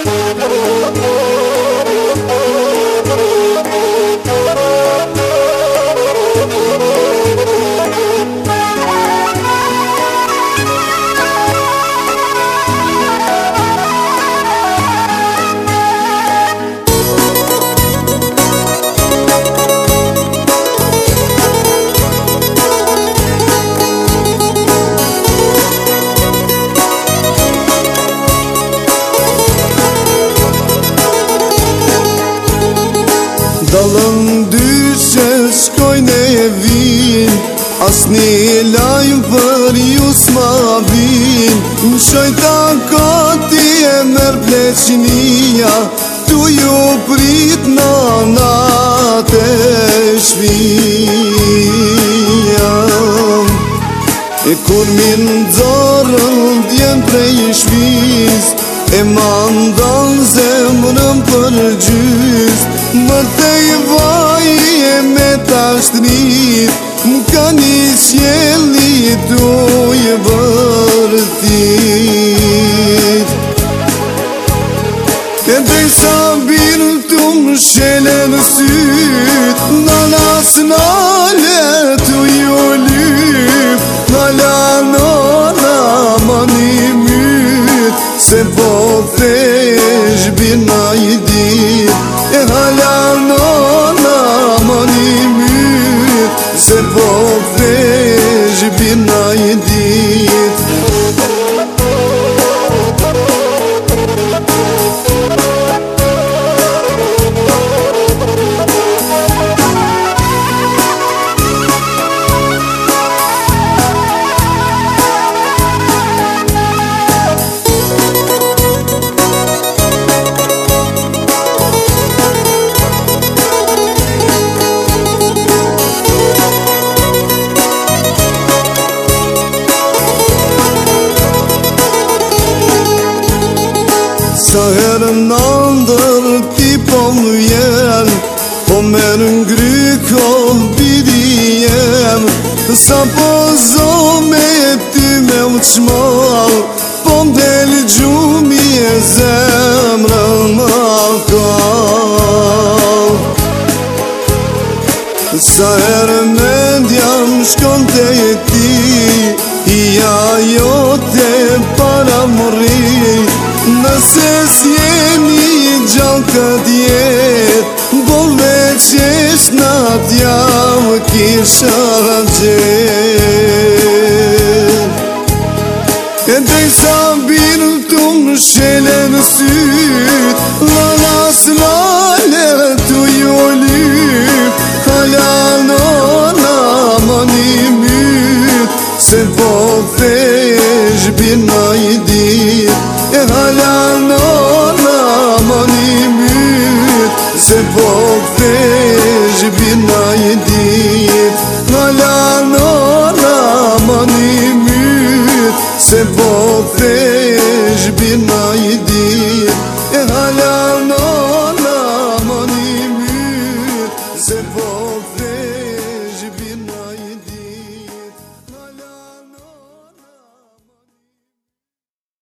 Dalën dyshe shkojnë e vin, asni lajmë për ju s'ma vin. Në shojta kati e mërë pleqnia, tu ju prit nanat e shpia. E kur min zorën djen prej shpiz, e mandan zemrën për gjys. Më të i vaj e me tashtrit, më ka një sjeli tu i vërtit. E drej sa birë tu më shele në syt, nalas nale tu ju lyp, nala nona ma një myt, se po thesh bina i dit. E hala nona ma një myt, se po thesh bina i dit. Sa herë nëndër ti po më jen, po merë ngry kohë bidi jem. Sa po zo me ty me u qmal, po m'del gjumi e zemrën ma kall. Sa herë mendja më shkon të ti, i ajo te para mëri. Nëse s'jemi gjallë këtë jet, bo veqesh natja më kisha gjet. E drej sa birë tu më shele në syt, lalas lale tu ju lyp, hala nona ma një myt, se po thesh bina i dit.